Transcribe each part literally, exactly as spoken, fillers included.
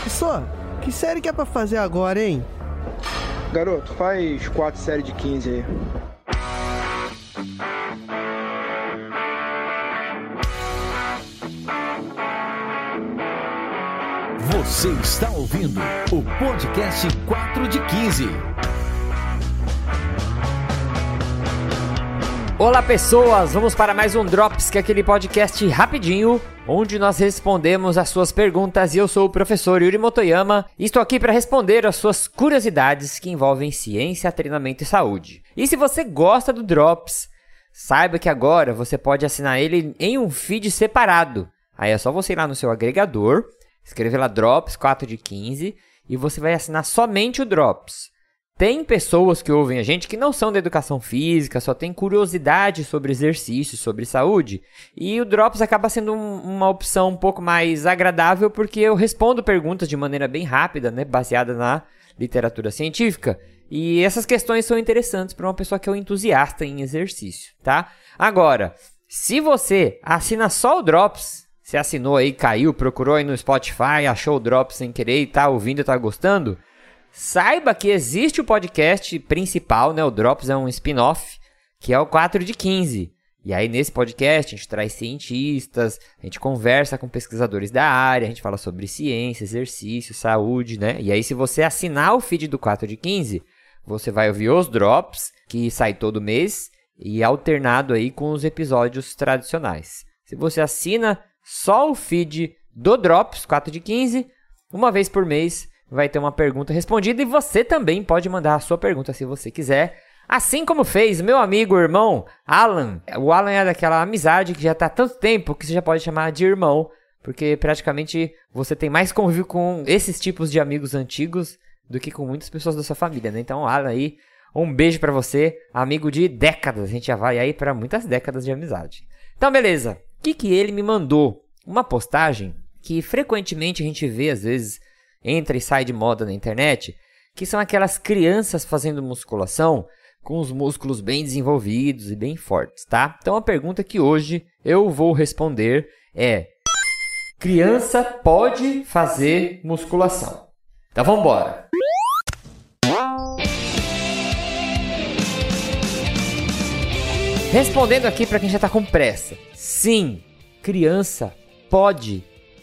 Só, que série que é pra fazer agora, hein? Garoto, faz quatro séries de quinze aí. Você está ouvindo o podcast quatro de quinze. Olá pessoas, vamos para mais um Drops, que é aquele podcast rapidinho, onde nós respondemos as suas perguntas. E eu sou o professor Yuri Motoyama e estou aqui para responder as suas curiosidades que envolvem ciência, treinamento e saúde. E se você gosta do Drops, saiba que agora você pode assinar ele em um feed separado. Aí é só você ir lá no seu agregador, escrever lá Drops quatro de quinze e você vai assinar somente o Drops. Tem pessoas que ouvem a gente que não são da educação física, só tem curiosidade sobre exercício, sobre saúde. E o Drops acaba sendo um, uma opção um pouco mais agradável porque eu respondo perguntas de maneira bem rápida, né, baseada na literatura científica. E essas questões são interessantes para uma pessoa que é um entusiasta em exercício, tá? Agora, se você assina só o Drops, você assinou aí, caiu, procurou aí no Spotify, achou o Drops sem querer e tá ouvindo e tá gostando, saiba que existe o podcast principal, né? O Drops é um spin-off, que é o quatro de quinze. E aí, nesse podcast, a gente traz cientistas, a gente conversa com pesquisadores da área, a gente fala sobre ciência, exercício, saúde, né? E aí, se você assinar o feed do quatro de quinze, você vai ouvir os Drops, que sai todo mês, e alternado aí com os episódios tradicionais. Se você assina só o feed do Drops quatro de quinze, uma vez por mês, vai ter uma pergunta respondida e você também pode mandar a sua pergunta se você quiser. Assim como fez meu amigo, irmão, Alan. O Alan é daquela amizade que já está há tanto tempo que você já pode chamar de irmão, porque praticamente você tem mais convívio com esses tipos de amigos antigos do que com muitas pessoas da sua família, né? Então, Alan aí, um beijo pra você, amigo de décadas. A gente já vai aí para muitas décadas de amizade. Então, beleza. O que que ele me mandou? Uma postagem que frequentemente a gente vê, às vezes, entra e sai de moda na internet, que são aquelas crianças fazendo musculação com os músculos bem desenvolvidos e bem fortes, tá? Então a pergunta que hoje eu vou responder é: criança pode fazer musculação? Então vamos embora. Respondendo aqui para quem já tá com pressa. Sim, criança pode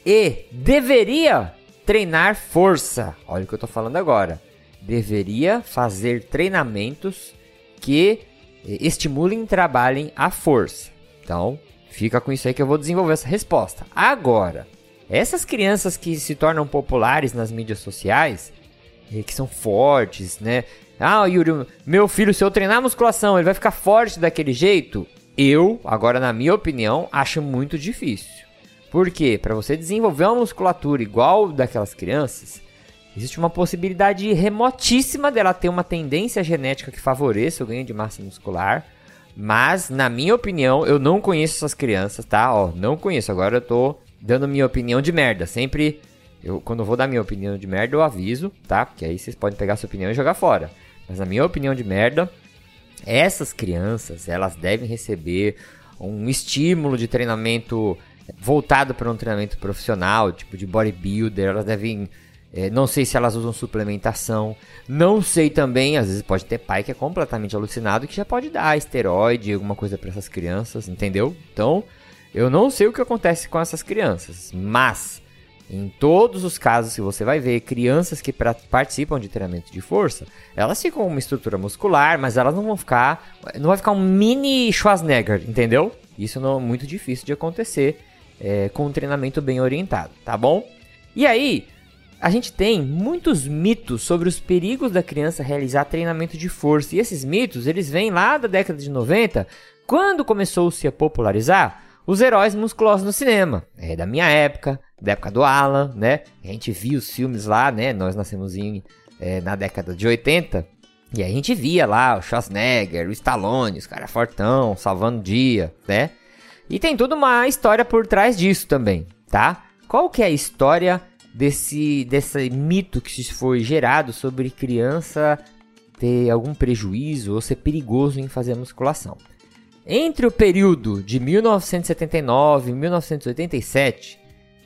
e deveria treinar força. Olha o que eu tô falando agora. Deveria fazer treinamentos que estimulem e trabalhem a força. Então, fica com isso aí que eu vou desenvolver essa resposta. Agora, essas crianças que se tornam populares nas mídias sociais, que são fortes, né? Ah, Yuri, meu filho, se eu treinar musculação, ele vai ficar forte daquele jeito? Eu, agora na minha opinião, acho muito difícil. Por quê? Para você desenvolver uma musculatura igual daquelas crianças, existe uma possibilidade remotíssima dela ter uma tendência genética que favoreça o ganho de massa muscular. Mas, na minha opinião, eu não conheço essas crianças, tá? Ó, não conheço. Agora eu tô dando minha opinião de merda. Sempre, eu, quando eu vou dar minha opinião de merda, eu aviso, tá? Porque aí vocês podem pegar sua opinião e jogar fora. Mas, na minha opinião de merda, essas crianças, elas devem receber um estímulo de treinamento voltado para um treinamento profissional, tipo de bodybuilder. Elas devem, é, não sei se elas usam suplementação, não sei também, às vezes pode ter pai que é completamente alucinado que já pode dar esteroide, alguma coisa para essas crianças, entendeu? Então, eu não sei o que acontece com essas crianças, mas em todos os casos que você vai ver, crianças que pra, participam de treinamento de força, elas ficam com uma estrutura muscular, mas elas não vão ficar, não vai ficar um mini Schwarzenegger, entendeu? Isso não é muito difícil de acontecer é, com um treinamento bem orientado, tá bom? E aí, a gente tem muitos mitos sobre os perigos da criança realizar treinamento de força. E esses mitos, eles vêm lá da década de noventa, quando começou-se a popularizar os heróis musculosos no cinema. É da minha época, da época do Alan, né? A gente via os filmes lá, né? Nós nascemos em, é, na década de oitenta. E a gente via lá o Schwarzenegger, o Stallone, os caras fortão, salvando o dia, né? E tem toda uma história por trás disso também, tá? Qual que é a história desse, desse mito que foi gerado sobre criança ter algum prejuízo ou ser perigoso em fazer musculação? Entre o período de mil novecentos e setenta e nove e mil novecentos e oitenta e sete,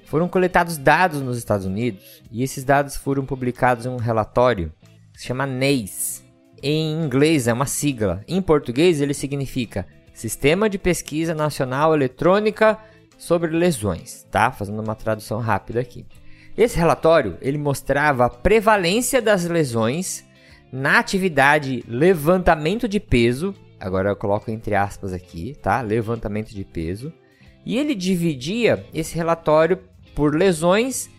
foram coletados dados nos Estados Unidos e esses dados foram publicados em um relatório que se chama N A I S. Em inglês é uma sigla, em português ele significa Sistema de Pesquisa Nacional Eletrônica sobre Lesões, tá? Fazendo uma tradução rápida aqui. Esse relatório ele mostrava a prevalência das lesões na atividade levantamento de peso, agora eu coloco entre aspas aqui, tá? Levantamento de peso. E ele dividia esse relatório por lesões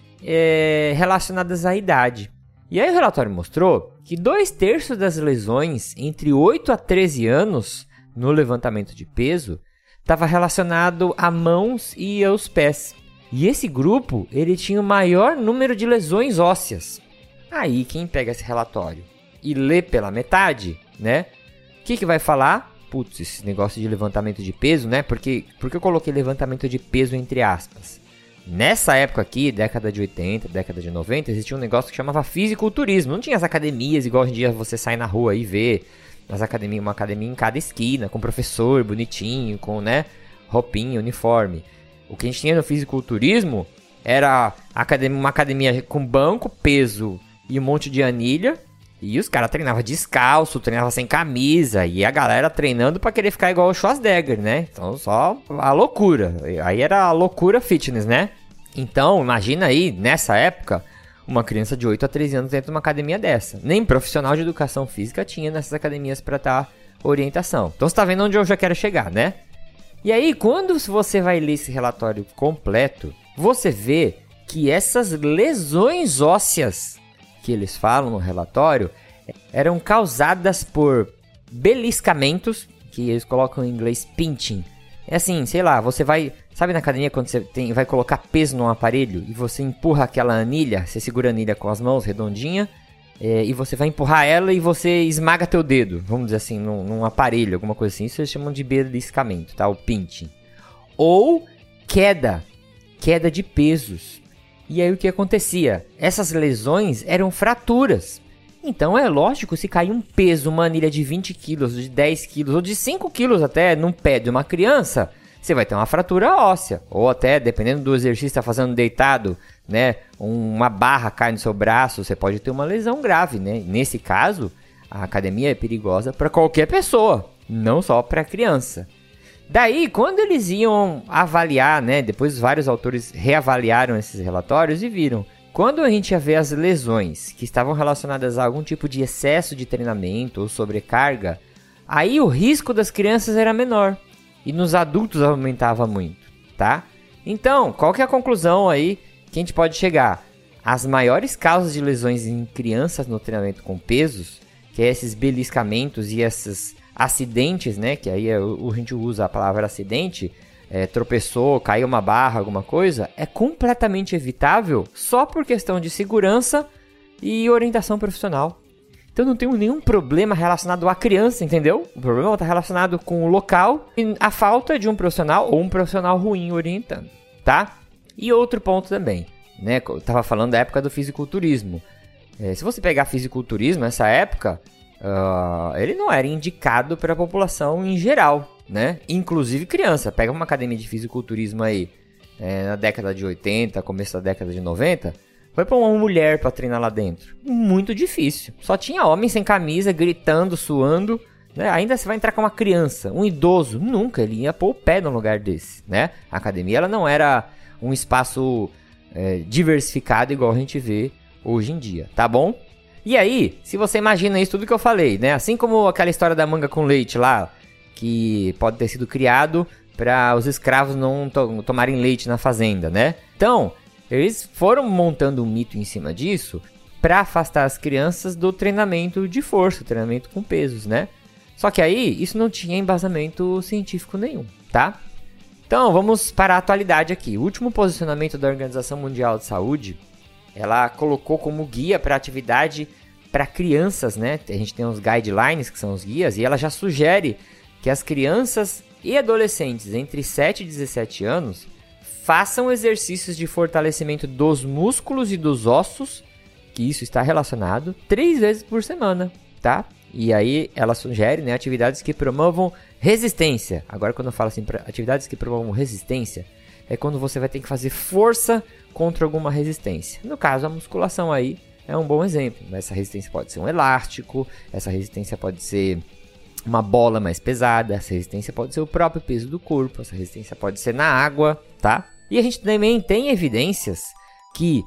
é, relacionadas à idade. E aí o relatório mostrou que dois terços das lesões entre oito a treze anos no levantamento de peso estava relacionado a mãos e aos pés. E esse grupo ele tinha o maior número de lesões ósseas. Aí quem pega esse relatório e lê pela metade, né? O que, que vai falar? Putz, esse negócio de levantamento de peso, né? Porque, porque eu coloquei levantamento de peso entre aspas. Nessa época aqui, década de oitenta, década de noventa, existia um negócio que chamava fisiculturismo. Não tinha as academias, igual hoje em dia você sai na rua e vê as academias, uma academia em cada esquina, com professor bonitinho, com, né, roupinha, uniforme. O que a gente tinha no fisiculturismo era academia, uma academia com banco, peso e um monte de anilha. E os caras treinavam descalço, treinavam sem camisa. E a galera treinando pra querer ficar igual o Schwarzenegger, né? Então só a loucura. Aí era a loucura fitness, né? Então imagina aí, nessa época, uma criança de oito a treze anos dentro de uma academia dessa. Nem profissional de educação física tinha nessas academias pra dar orientação. Então você tá vendo onde eu já quero chegar, né? E aí, quando você vai ler esse relatório completo, você vê que essas lesões ósseas que eles falam no relatório eram causadas por beliscamentos, que eles colocam em inglês pinching. É assim, sei lá, você vai... Sabe na academia quando você tem, vai colocar peso num aparelho e você empurra aquela anilha, você segura a anilha com as mãos redondinha, é, e você vai empurrar ela e você esmaga teu dedo, vamos dizer assim, num, num aparelho, alguma coisa assim. Isso eles chamam de beliscamento, tá? O pinching. Ou queda, queda de pesos. E aí o que acontecia? Essas lesões eram fraturas. Então é lógico, se cair um peso, uma anilha de vinte quilos, de dez quilos ou de cinco quilos até num pé de uma criança, você vai ter uma fratura óssea. Ou até, dependendo do exercício que você está fazendo deitado, né, uma barra cai no seu braço, você pode ter uma lesão grave, né? Nesse caso, a academia é perigosa para qualquer pessoa, não só para criança. Daí, quando eles iam avaliar, né, depois vários autores reavaliaram esses relatórios e viram, quando a gente ia ver as lesões que estavam relacionadas a algum tipo de excesso de treinamento ou sobrecarga, aí o risco das crianças era menor e nos adultos aumentava muito, tá? Então, qual que é a conclusão aí que a gente pode chegar? As maiores causas de lesões em crianças no treinamento com pesos, que é esses beliscamentos e esses acidentes, né, que aí é, a gente usa a palavra acidente, é, tropeçou, caiu uma barra, alguma coisa, é completamente evitável só por questão de segurança e orientação profissional. Então não tem nenhum problema relacionado à criança, entendeu? O problema está relacionado com o local e a falta de um profissional ou um profissional ruim orientando, tá? E outro ponto também, né, eu estava falando da época do fisiculturismo. É, se você pegar fisiculturismo, nessa época, Uh, ele não era indicado para a população em geral, né? Inclusive criança. Pega uma academia de fisiculturismo aí, é, na década de oitenta, começo da década de noventa, foi para uma mulher para treinar lá dentro. Muito difícil. Só tinha homem sem camisa, gritando, suando, né? Ainda você vai entrar com uma criança, um idoso, nunca, ele ia pôr o pé num lugar desse, né? A academia ela não era um espaço é, diversificado igual a gente vê hoje em dia, tá bom? E aí, se você imagina isso tudo que eu falei, né? Assim como aquela história da manga com leite lá, que pode ter sido criado para os escravos não to- tomarem leite na fazenda, né? Então, eles foram montando um mito em cima disso para afastar as crianças do treinamento de força, treinamento com pesos, né? Só que aí, isso não tinha embasamento científico nenhum, tá? Então, vamos para a atualidade aqui. O último posicionamento da Organização Mundial de Saúde, ela colocou como guia para atividade para crianças, né? A gente tem os guidelines, que são os guias, e ela já sugere que as crianças e adolescentes entre sete e dezessete anos façam exercícios de fortalecimento dos músculos e dos ossos, que isso está relacionado, três vezes por semana, tá? E aí ela sugere, né, atividades que promovam resistência. Agora, quando eu falo assim, atividades que promovam resistência, é quando você vai ter que fazer força contra alguma resistência. No caso, a musculação aí é um bom exemplo. Essa resistência pode ser um elástico, essa resistência pode ser uma bola mais pesada, essa resistência pode ser o próprio peso do corpo, essa resistência pode ser na água, tá? E a gente também tem evidências que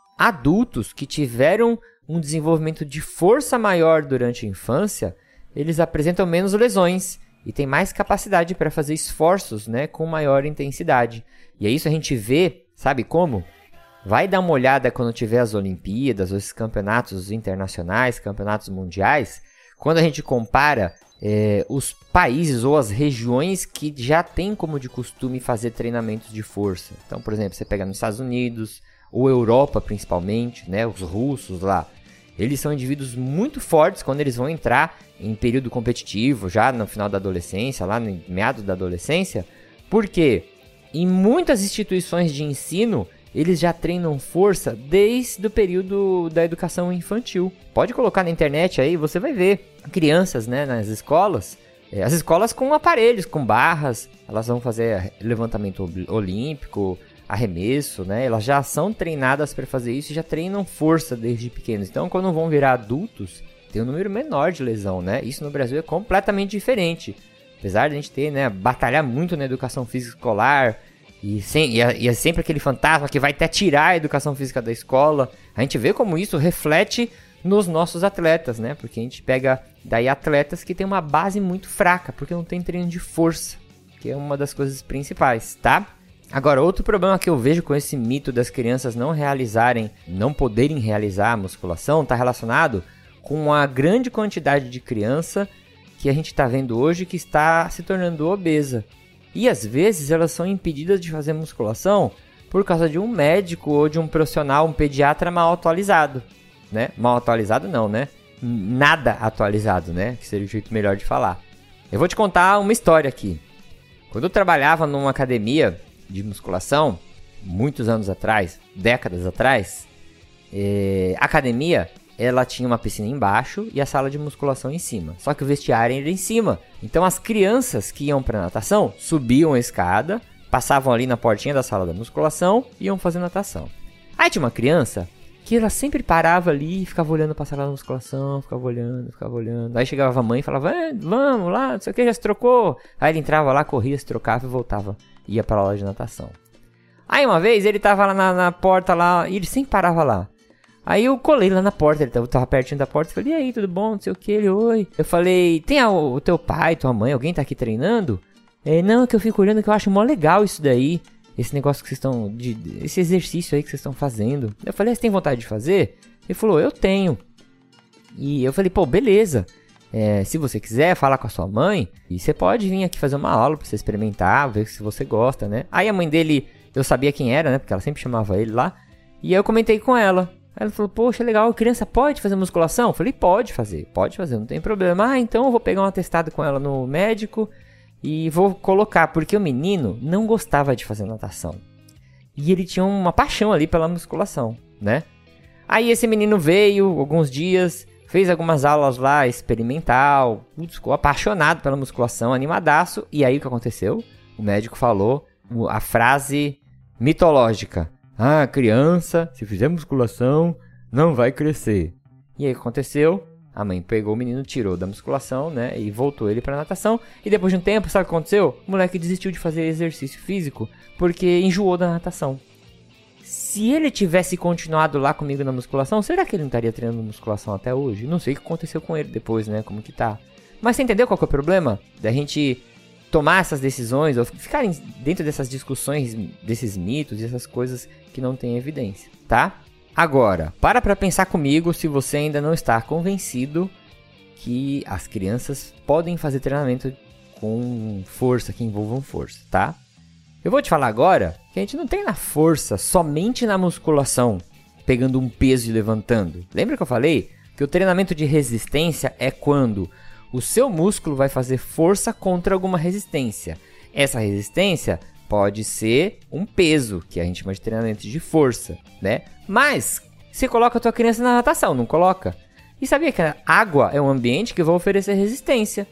adultos que tiveram um desenvolvimento de força maior durante a infância, eles apresentam menos lesões e têm mais capacidade para fazer esforços, né, com maior intensidade. E é isso a gente vê, sabe como? Vai dar uma olhada quando tiver as Olimpíadas, os campeonatos internacionais, campeonatos mundiais, quando a gente compara é, os países ou as regiões que já têm como de costume fazer treinamentos de força. Então, por exemplo, você pega nos Estados Unidos, ou Europa principalmente, né, os russos lá, eles são indivíduos muito fortes quando eles vão entrar em período competitivo, já no final da adolescência, lá no meados da adolescência, porque em muitas instituições de ensino, eles já treinam força desde o período da educação infantil. Pode colocar na internet aí, você vai ver crianças, né, nas escolas, é, as escolas com aparelhos, com barras, elas vão fazer levantamento olímpico, arremesso, né? Elas já são treinadas para fazer isso e já treinam força desde pequenos. Então, quando vão virar adultos, tem um número menor de lesão, né? Isso no Brasil é completamente diferente. Apesar de a gente ter, né, batalhar muito na educação física escolar e, sem, e, é, e é sempre aquele fantasma que vai até tirar a educação física da escola, a gente vê como isso reflete nos nossos atletas, né? Porque a gente pega daí atletas que tem uma base muito fraca, porque não tem treino de força, que é uma das coisas principais, tá? Agora, outro problema que eu vejo com esse mito das crianças não realizarem, não poderem realizar a musculação, está relacionado com a grande quantidade de criança que a gente está vendo hoje que está se tornando obesa. E às vezes elas são impedidas de fazer musculação por causa de um médico ou de um profissional, um pediatra mal atualizado, né? Mal atualizado não, né? Nada atualizado, né? Que seria o jeito melhor de falar. Eu vou te contar uma história aqui. Quando eu trabalhava numa academia de musculação, muitos anos atrás, décadas atrás, é, a academia, ela tinha uma piscina embaixo e a sala de musculação em cima. Só que o vestiário era em cima. Então as crianças que iam para natação subiam a escada, passavam ali na portinha da sala da musculação e iam fazer natação. Aí tinha uma criança que ela sempre parava ali e ficava olhando para a sala da musculação, ficava olhando, ficava olhando. Aí chegava a mãe e falava, eh, vamos lá, não sei o que, já se trocou. Aí ele entrava lá, corria, se trocava e voltava. Ia para a aula de natação. Aí uma vez ele tava lá na, na porta lá, e ele sempre parava lá. Aí eu colei lá na porta, ele tava, tava pertinho da porta, falei, e aí, tudo bom, não sei o que, ele, oi. Eu falei, tem a, o teu pai, tua mãe, alguém tá aqui treinando? É, não, que eu fico olhando que eu acho mó legal isso daí, esse negócio que vocês estão, de, esse exercício aí que vocês estão fazendo. Eu falei, você tem vontade de fazer? Ele falou, eu tenho. E eu falei, pô, beleza. É, se você quiser falar com a sua mãe, e você pode vir aqui fazer uma aula pra você experimentar, ver se você gosta, né? Aí a mãe dele, eu sabia quem era, né? Porque ela sempre chamava ele lá. E aí eu comentei com ela. Ela falou, poxa, legal, a criança pode fazer musculação? Eu falei, pode fazer, pode fazer, não tem problema. Ah, então eu vou pegar um atestado com ela no médico e vou colocar, porque o menino não gostava de fazer natação. E ele tinha uma paixão ali pela musculação, né? Aí esse menino veio alguns dias, fez algumas aulas lá, experimental, ficou apaixonado pela musculação, animadaço. E aí o que aconteceu? O médico falou a frase mitológica. Ah, criança, se fizer musculação, não vai crescer. E aí o que aconteceu? A mãe pegou o menino, tirou da musculação, né? E voltou ele pra natação. E depois de um tempo, sabe o que aconteceu? O moleque desistiu de fazer exercício físico porque enjoou da natação. Se ele tivesse continuado lá comigo na musculação, será que ele não estaria treinando musculação até hoje? Não sei o que aconteceu com ele depois, né? Como que tá. Mas você entendeu qual que é o problema? Da gente tomar essas decisões, ou ficarem dentro dessas discussões, desses mitos e essas coisas que não têm evidência, tá? Agora, para pra pensar comigo se você ainda não está convencido que as crianças podem fazer treinamento com força, que envolvam força, tá? Eu vou te falar agora que a gente não treina força somente na musculação, pegando um peso e levantando. Lembra que eu falei que o treinamento de resistência é quando o seu músculo vai fazer força contra alguma resistência. Essa resistência pode ser um peso, que a gente chama de treinamento de força, né? Mas você coloca a tua criança na natação, não coloca? E sabia que a água é um ambiente que vai oferecer resistência.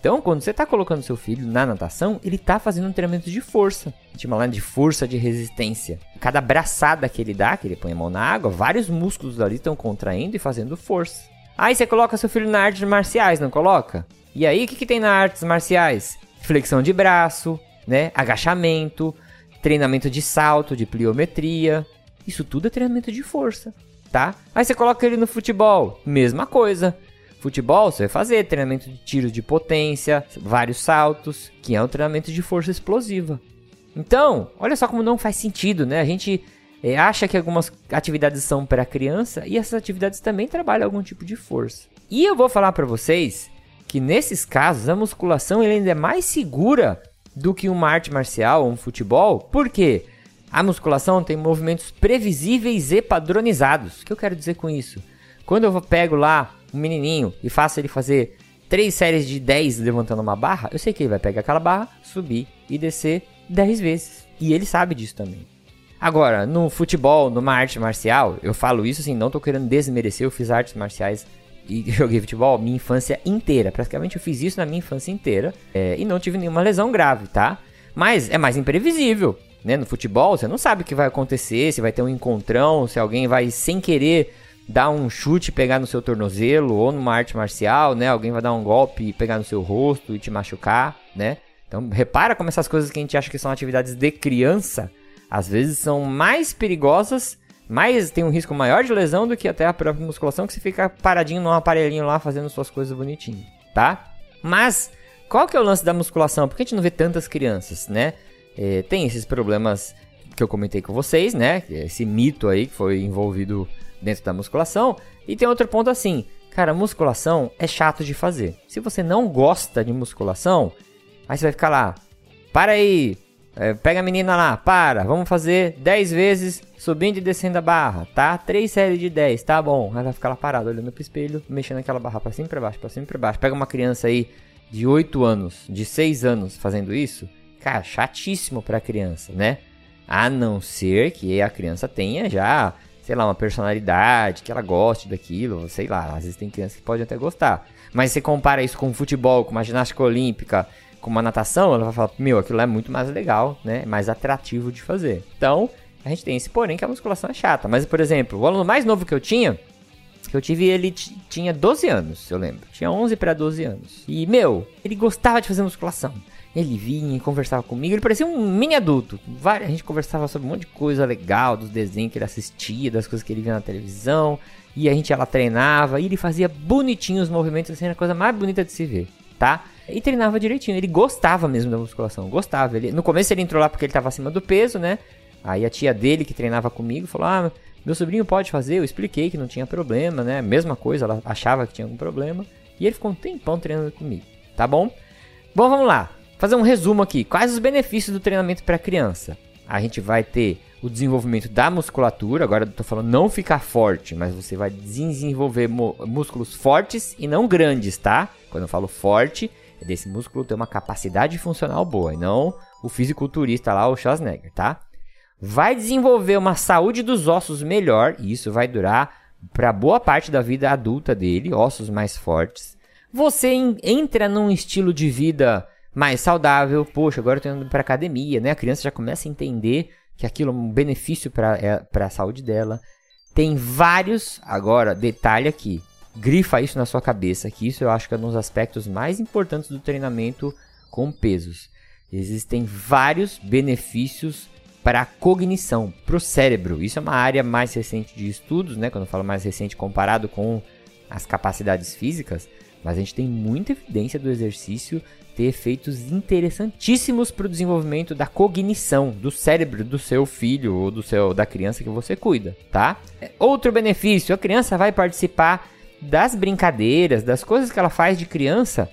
Então, quando você está colocando seu filho na natação, ele está fazendo um treinamento de força. A gente chama de força de resistência. Cada braçada que ele dá, que ele põe a mão na água, vários músculos ali estão contraindo e fazendo força. Aí você coloca seu filho na artes marciais, não coloca? E aí, o que, que tem nas artes marciais? Flexão de braço, né? Agachamento, treinamento de salto, de pliometria. Isso tudo é treinamento de força, tá? Aí você coloca ele no futebol, mesma coisa. Futebol, você vai fazer treinamento de tiros de potência, vários saltos, que é um treinamento de força explosiva. Então, olha só como não faz sentido, né? A gente é, acha que algumas atividades são para criança e essas atividades também trabalham algum tipo de força. E eu vou falar para vocês que nesses casos a musculação ainda é mais segura do que uma arte marcial ou um futebol. Por quê? A musculação tem movimentos previsíveis e padronizados. O que eu quero dizer com isso? Quando eu pego lá um menininho e faço ele fazer três séries de dez levantando uma barra, eu sei que ele vai pegar aquela barra, subir e descer dez vezes. E ele sabe disso também. Agora, no futebol, numa arte marcial, eu falo isso assim, não tô querendo desmerecer, eu fiz artes marciais e joguei futebol minha infância inteira. Praticamente eu fiz isso na minha infância inteira é, e não tive nenhuma lesão grave, tá? Mas é mais imprevisível, né? No futebol, você não sabe o que vai acontecer, se vai ter um encontrão, se alguém vai sem querer dar um chute e pegar no seu tornozelo, ou numa arte marcial, né? Alguém vai dar um golpe e pegar no seu rosto e te machucar, né? Então, repara como essas coisas que a gente acha que são atividades de criança, às vezes são mais perigosas, mais, tem um risco maior de lesão do que até a própria musculação, que você fica paradinho num aparelhinho lá, fazendo suas coisas bonitinho, tá? Mas, qual que é o lance da musculação? Por que a gente não vê tantas crianças, né? É, tem esses problemas que eu comentei com vocês, né? Esse mito aí que foi envolvido dentro da musculação. E tem outro ponto assim, cara, musculação é chato de fazer. Se você não gosta de musculação, aí você vai ficar lá, para aí, é, pega a menina lá, para, vamos fazer dez vezes subindo e descendo a barra, tá? três séries de dez, tá bom. Ela vai ficar lá parada, olhando pro espelho, mexendo aquela barra pra cima e pra baixo, pra cima e pra baixo. Pega uma criança aí de oito anos, de seis anos fazendo isso, cara, chatíssimo pra criança, né? A não ser que a criança tenha já, sei lá, uma personalidade, que ela goste daquilo, sei lá, às vezes tem crianças que podem até gostar. Mas você compara isso com o futebol, com uma ginástica olímpica, com uma natação, ela vai falar, meu, aquilo é muito mais legal, né? Mais atrativo de fazer. Então, a gente tem esse porém que a musculação é chata. Mas, por exemplo, o aluno mais novo que eu tinha, que eu tive, ele t- tinha doze anos, eu lembro. Tinha onze para doze anos. E, meu, ele gostava de fazer musculação. Ele vinha e conversava comigo, ele parecia um mini adulto. A gente conversava sobre um monte de coisa legal, dos desenhos que ele assistia, das coisas que ele via na televisão. E a gente ela treinava, e ele fazia bonitinho os movimentos, assim, era a coisa mais bonita de se ver, tá? E treinava direitinho, ele gostava mesmo da musculação, gostava. Ele, no começo ele entrou lá porque ele estava acima do peso, né? Aí a tia dele que treinava comigo falou, ah, meu sobrinho pode fazer, eu expliquei que não tinha problema, né? Mesma coisa, ela achava que tinha algum problema. E ele ficou um tempão treinando comigo, tá bom? Bom, vamos lá. Fazer um resumo aqui. Quais os benefícios do treinamento para criança? A gente vai ter o desenvolvimento da musculatura. Agora eu tô falando não ficar forte, mas você vai desenvolver músculos fortes e não grandes, tá? Quando eu falo forte, é desse músculo ter uma capacidade funcional boa, e não o fisiculturista lá, o Schwarzenegger, tá? Vai desenvolver uma saúde dos ossos melhor, e isso vai durar para boa parte da vida adulta dele, ossos mais fortes. Você entra num estilo de vida mais saudável. Poxa, agora eu tô indo pra academia, né? A criança já começa a entender que aquilo é um benefício para é, para a saúde dela. Tem vários, agora, detalhe aqui, grifa isso na sua cabeça, que isso eu acho que é um dos aspectos mais importantes do treinamento com pesos. Existem vários benefícios para a cognição, para o cérebro. Isso é uma área mais recente de estudos, né? Quando eu falo mais recente comparado com as capacidades físicas, mas a gente tem muita evidência do exercício ter efeitos interessantíssimos para o desenvolvimento da cognição, do cérebro do seu filho ou do seu, da criança que você cuida, tá? Outro benefício, a criança vai participar das brincadeiras, das coisas que ela faz de criança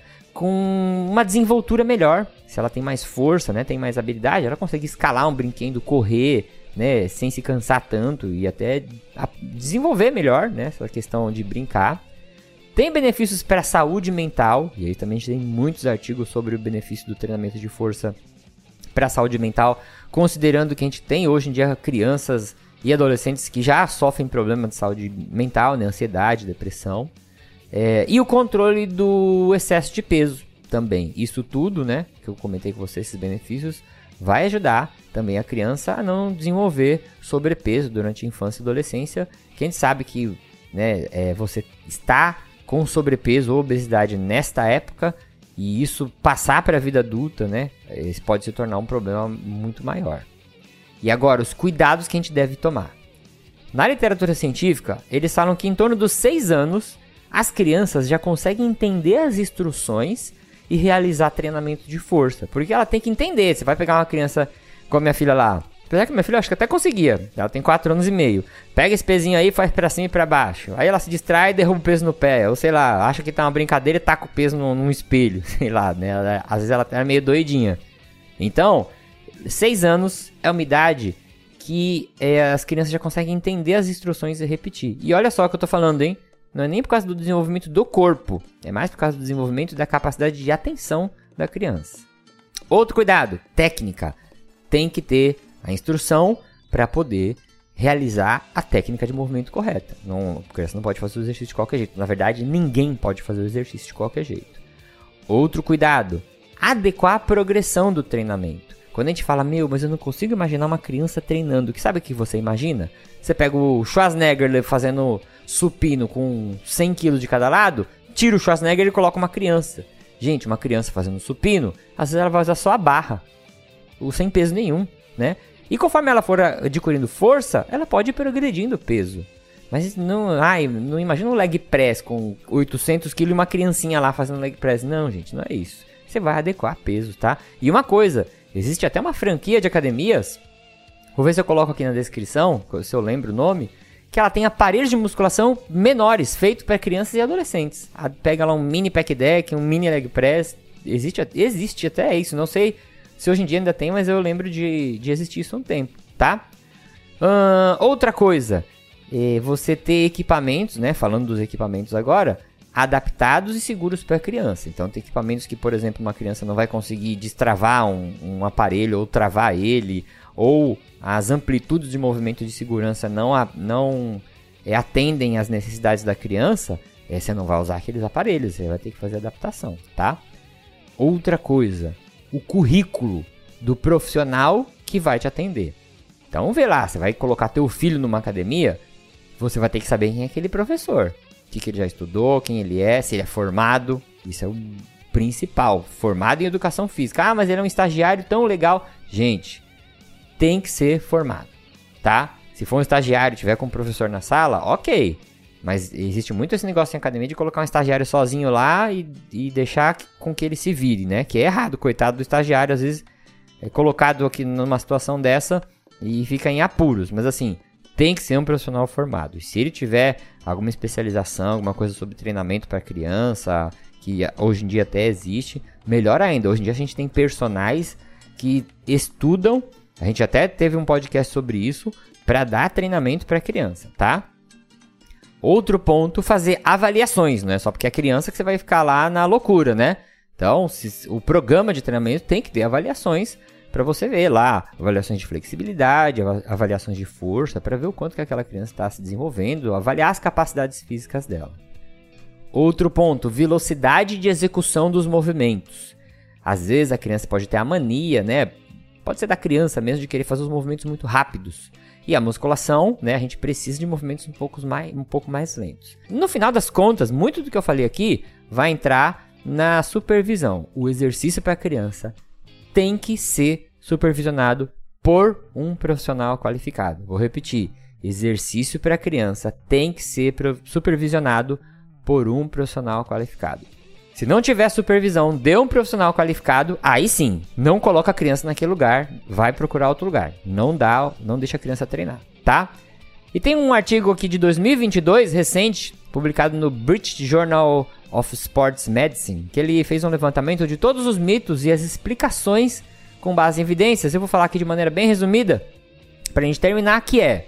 com uma desenvoltura melhor. Se ela tem mais força, né, tem mais habilidade, ela consegue escalar um brinquedo, correr, né, sem se cansar tanto e até desenvolver melhor, né, essa questão de brincar. Tem benefícios para a saúde mental, e aí também a gente tem muitos artigos sobre o benefício do treinamento de força para a saúde mental, considerando que a gente tem hoje em dia crianças e adolescentes que já sofrem problemas de saúde mental, né, ansiedade, depressão. É, e o controle do excesso de peso, também. Isso tudo, né, que eu comentei com vocês, esses benefícios, vai ajudar também a criança a não desenvolver sobrepeso durante a infância e adolescência. Que a gente sabe que, né, é, você está com sobrepeso ou obesidade nesta época, e isso passar para a vida adulta, né, isso pode se tornar um problema muito maior. E agora, os cuidados que a gente deve tomar. Na literatura científica, eles falam que em torno dos seis anos, as crianças já conseguem entender as instruções e realizar treinamento de força. Porque ela tem que entender. Você vai pegar uma criança como a minha filha lá. Apesar que minha filha acho que até conseguia. Ela tem quatro anos e meio. Pega esse pezinho aí e faz pra cima e pra baixo. Aí ela se distrai e derruba o peso no pé. Ou sei lá, acha que tá uma brincadeira e taca o peso num, num espelho. Sei lá, né? Ela, às vezes ela é meio doidinha. Então, seis anos é uma idade que é, as crianças já conseguem entender as instruções e repetir. E olha só o que eu tô falando, hein? Não é nem por causa do desenvolvimento do corpo, é mais por causa do desenvolvimento da capacidade de atenção da criança. Outro cuidado, técnica. Tem que ter a instrução para poder realizar a técnica de movimento correta. Não, a criança não pode fazer o exercício de qualquer jeito. Na verdade, ninguém pode fazer o exercício de qualquer jeito. Outro cuidado, adequar a progressão do treinamento. Quando a gente fala, meu, mas eu não consigo imaginar uma criança treinando. Que sabe o que você imagina? Você pega o Schwarzenegger fazendo supino com cem quilos de cada lado, tira o Schwarzenegger e coloca uma criança. Gente, uma criança fazendo supino, às vezes ela vai usar só a barra, ou sem peso nenhum, né? E conforme ela for adquirindo força, ela pode ir progredindo o peso. Mas não, ai, não imagina um leg press com oitocentos quilos e uma criancinha lá fazendo leg press. Não, gente, não é isso. Você vai adequar peso, tá? E uma coisa, existe até uma franquia de academias, vou ver se eu coloco aqui na descrição, se eu lembro o nome, que ela tem aparelhos de musculação menores, feitos para crianças e adolescentes. Pega lá um mini pack deck, um mini leg press, existe, existe até isso, não sei se hoje em dia ainda tem, mas eu lembro de, de existir isso há um tempo, tá? Uh, outra coisa, é você ter equipamentos, né, falando dos equipamentos agora, adaptados e seguros para a criança. Então tem equipamentos que, por exemplo, uma criança não vai conseguir destravar um, um aparelho ou travar ele, ou as amplitudes de movimento de segurança não, a, não é, atendem às necessidades da criança, é, você não vai usar aqueles aparelhos, você vai ter que fazer adaptação, tá? Outra coisa, o currículo do profissional que vai te atender. Então vê lá, você vai colocar teu filho numa academia, você vai ter que saber quem é aquele professor. O que, que ele já estudou, quem ele é, se ele é formado. Isso é o principal. Formado em educação física. Ah, mas ele é um estagiário tão legal. Gente, tem que ser formado, tá? Se for um estagiário e tiver com um professor na sala, ok. Mas existe muito esse negócio em academia de colocar um estagiário sozinho lá e, e deixar com que ele se vire, né? Que é errado, coitado do estagiário. Às vezes é colocado aqui numa situação dessa e fica em apuros. Mas assim, tem que ser um profissional formado. E se ele tiver alguma especialização, alguma coisa sobre treinamento para criança, que hoje em dia até existe, melhor ainda. Hoje em dia a gente tem personagens que estudam, a gente até teve um podcast sobre isso, para dar treinamento para criança, tá? Outro ponto, fazer avaliações, não é só porque é criança que você vai ficar lá na loucura, né? Então, se, o programa de treinamento tem que ter avaliações para você ver lá, avaliações de flexibilidade, avaliações de força, para ver o quanto que aquela criança está se desenvolvendo, avaliar as capacidades físicas dela. Outro ponto, velocidade de execução dos movimentos. Às vezes a criança pode ter a mania, né? Pode ser da criança mesmo, de querer fazer os movimentos muito rápidos. E a musculação, né? A gente precisa de movimentos um pouco mais, um pouco mais lentos. No final das contas, muito do que eu falei aqui vai entrar na supervisão. O exercício para a criança tem que ser supervisionado por um profissional qualificado. Vou repetir. Exercício para a criança tem que ser supervisionado por um profissional qualificado. Se não tiver supervisão de um profissional qualificado, aí sim, não coloca a criança naquele lugar, vai procurar outro lugar. Não dá, não deixa a criança treinar, tá? E tem um artigo aqui de dois mil e vinte e dois, recente, publicado no British Journal of Sports Medicine, que ele fez um levantamento de todos os mitos e as explicações com base em evidências. Eu vou falar aqui de maneira bem resumida, pra gente terminar, que é: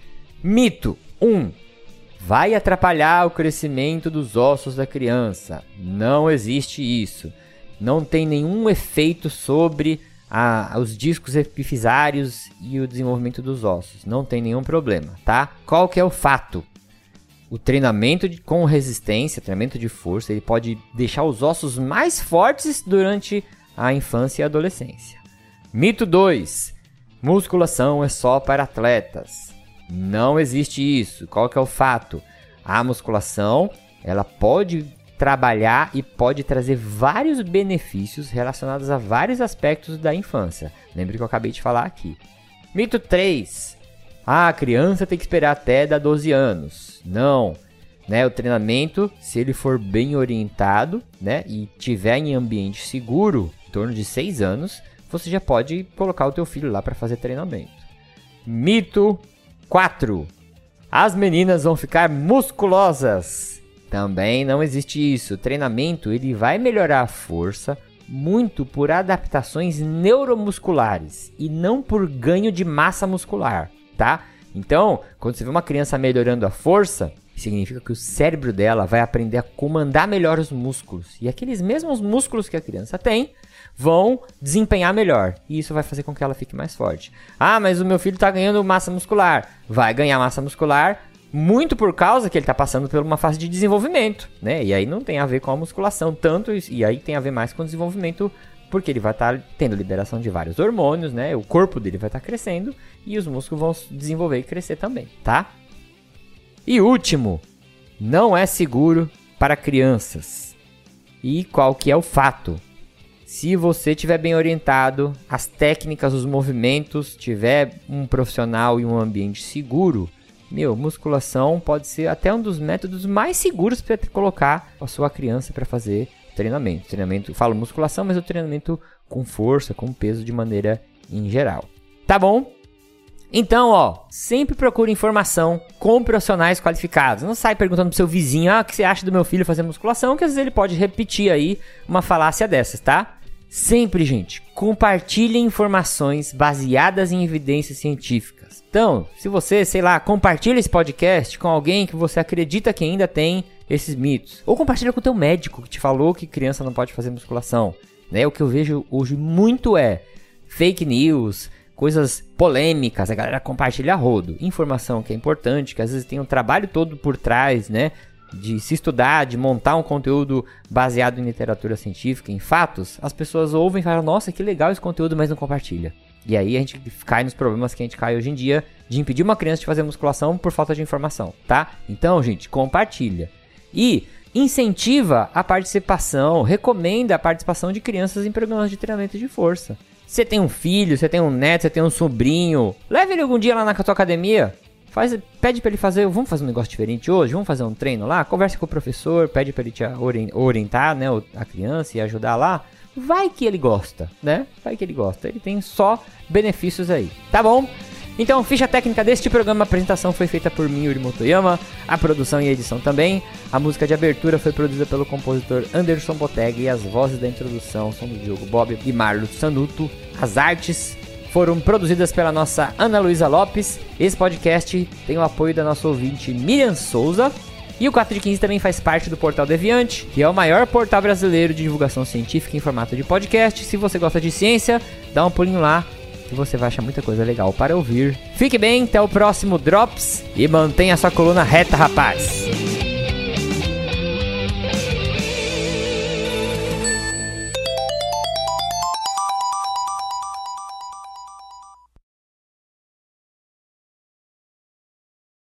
mito um. Vai atrapalhar o crescimento dos ossos da criança. Não existe isso. Não tem nenhum efeito sobre a, os discos epifisários e o desenvolvimento dos ossos. Não tem nenhum problema, tá? Qual que é o fato? o treinamento de, com resistência, treinamento de força, ele pode deixar os ossos mais fortes durante a infância e a adolescência. Mito dois. Musculação é só para atletas. Não existe isso. Qual que é o fato? A musculação, ela pode trabalhar e pode trazer vários benefícios relacionados a vários aspectos da infância. Lembre que eu acabei de falar aqui. Mito três. Ah, a criança tem que esperar até dar doze anos. Não. Né, o treinamento, se ele for bem orientado, né, e tiver em ambiente seguro, em torno de seis anos, você já pode colocar o teu filho lá para fazer treinamento. Mito quatro. As meninas vão ficar musculosas. Também não existe isso. O treinamento ele vai melhorar a força muito por adaptações neuromusculares e não por ganho de massa muscular, tá? Então, quando você vê uma criança melhorando a força, significa que o cérebro dela vai aprender a comandar melhor os músculos. E aqueles mesmos músculos que a criança tem vão desempenhar melhor. E isso vai fazer com que ela fique mais forte. Ah, mas o meu filho está ganhando massa muscular. Vai ganhar massa muscular muito por causa que ele está passando por uma fase de desenvolvimento, né? E aí não tem a ver com a musculação tanto, e aí tem a ver mais com o desenvolvimento, porque ele vai estar tá tendo liberação de vários hormônios, né? O corpo dele vai estar tá crescendo e os músculos vão se desenvolver e crescer também, tá? E último, não é seguro para crianças. E qual que é o fato? Se você estiver bem orientado, as técnicas, os movimentos, tiver um profissional e um ambiente seguro, meu, musculação pode ser até um dos métodos mais seguros para colocar a sua criança para fazer treinamento. Treinamento, falo musculação, mas o treinamento com força, com peso de maneira em geral. Tá bom? Então, ó, sempre procure informação com profissionais qualificados. Não sai perguntando pro seu vizinho, ah, o que você acha do meu filho fazer musculação, que às vezes ele pode repetir aí uma falácia dessas, tá? Sempre, gente, compartilhe informações baseadas em evidências científicas. Então, se você, sei lá, compartilha esse podcast com alguém que você acredita que ainda tem esses mitos, ou compartilha com o teu médico que te falou que criança não pode fazer musculação, né? O que eu vejo hoje muito é fake news, coisas polêmicas, a galera compartilha a rodo. Informação que é importante, que às vezes tem um trabalho todo por trás, né? De se estudar, de montar um conteúdo baseado em literatura científica, em fatos. As pessoas ouvem e falam, nossa, que legal esse conteúdo, mas não compartilha. E aí a gente cai nos problemas que a gente cai hoje em dia, de impedir uma criança de fazer musculação por falta de informação, tá? Então, gente, compartilha. E incentiva a participação, recomenda a participação de crianças em programas de treinamento de força. Você tem um filho, você tem um neto, você tem um sobrinho, leve ele algum dia lá na tua academia, faz, pede pra ele fazer, vamos fazer um negócio diferente hoje, vamos fazer um treino lá, conversa com o professor, pede pra ele te orientar, né, a criança e ajudar lá, vai que ele gosta, né, vai que ele gosta, ele tem só benefícios aí, tá bom? Então, ficha técnica deste programa, a apresentação foi feita por mim, Yuri Motoyama, a produção e a edição também. A música de abertura foi produzida pelo compositor Anderson Botega e as vozes da introdução são do Diogo Bob e Marlos Sanuto. As artes foram produzidas pela nossa Ana Luísa Lopes. Esse podcast tem o apoio da nossa ouvinte Miriam Souza. E o quatro de quinze também faz parte do Portal Deviante, que é o maior portal brasileiro de divulgação científica em formato de podcast. Se você gosta de ciência, dá um pulinho lá, que você vai achar muita coisa legal para ouvir. Fique bem, até o próximo Drops e mantenha sua coluna reta, rapaz!